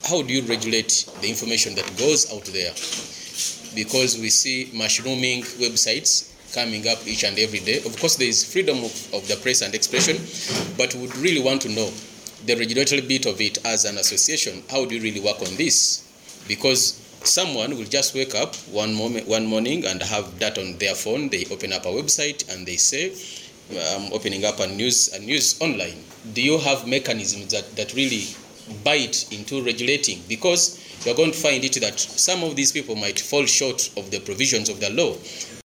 how do you regulate the information that goes out there? Because we see mushrooming websites coming up each and every day. Of course, there is freedom of the press and expression, but we would really want to know the regulatory bit of it as an association. How do you really work on this? Because someone will just wake up one morning and have that on their phone. They open up a website and they say, I'm opening up a news online. Do you have mechanisms that really bite into regulating? Because you're going to find it that some of these people might fall short of the provisions of the law.